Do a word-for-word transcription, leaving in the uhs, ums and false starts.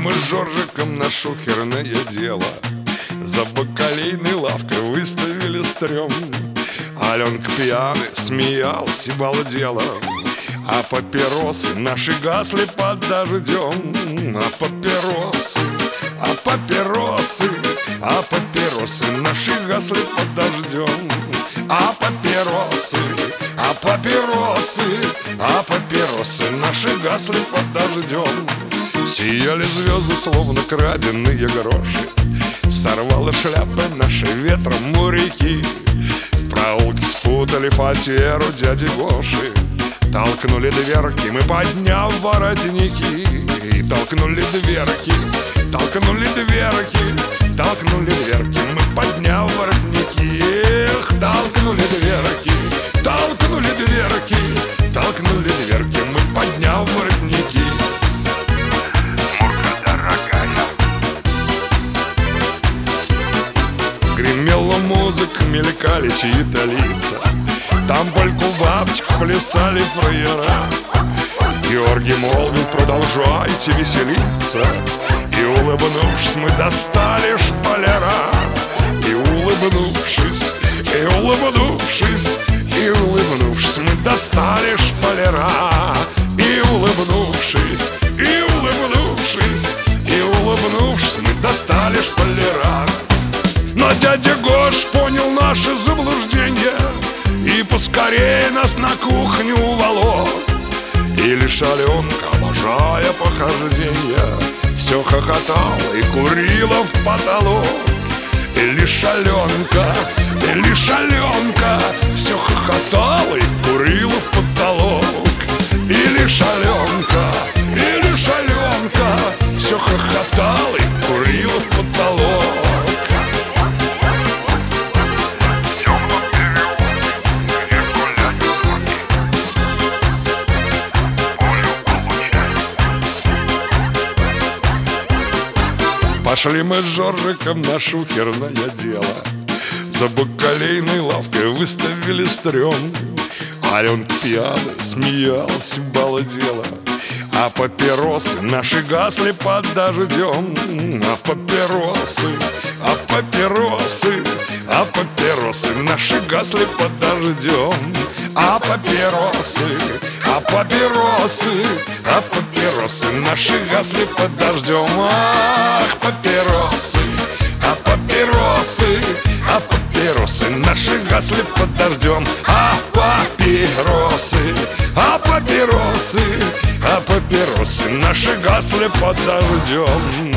мы с Жоржиком на шухерное дело. За бакалейной лавкой выставили стрём. Аленка пьяный смеялась и балдела, а папиросы наши гасли под дождем. А папиросы, а папиросы, а папиросы наши гасли под дождем. А папиросы, а папиросы, а папиросы наши гасли под дождем. Сияли звезды, словно краденые гроши. Сорвало шляпы наши ветром моряки. В проулке спутали фатеру дяди Гоши. Толкнули дверки, мы подняв воротники. И толкнули дверки, толкнули дверки, толкнули дверки, мы подняв воротники. Эх, толкнули дверки, толкнули дверки, толкнули дверки, мы подняв воротники. Мурка дорогая. Гремела музыка, мелькали чьи-то лица. Там польку бабочек плясали фраера. Георгий молвил: продолжайте веселиться. И улыбнувшись, мы достали шпалера. И улыбнувшись, и улыбнувшись, и улыбнувшись, мы достали шпалера. И улыбнувшись, и улыбнувшись, и улыбнувшись, мы достали шпалера. Но дядя Гош понял наше заблуждение и поскорее нас на кухню уволок. И лишь Аленка, обожая похождения, все хохотала и курила в потолок. И лишь Аленка, и лишь Аленка все хохотала и курила в потолок. И лишь Аленка, и лишь Аленка все хохотала и курила в потолок. Пошли мы с Жоржиком на шухерное дело. За бакалейной лавкой выставили стрём. Аленка пьяный смеялась и балдела, а папиросы наши гасли под дождем. А папиросы, а папиросы, а папиросы наши гасли под дождем. А папиросы, а папиросы, а папиросы наши гасли под дождем. Ах, папиросы, а папиросы, а папиросы наши гасли под дождем. А папиросы, а папиросы, а папиросы наши гасли под дождем.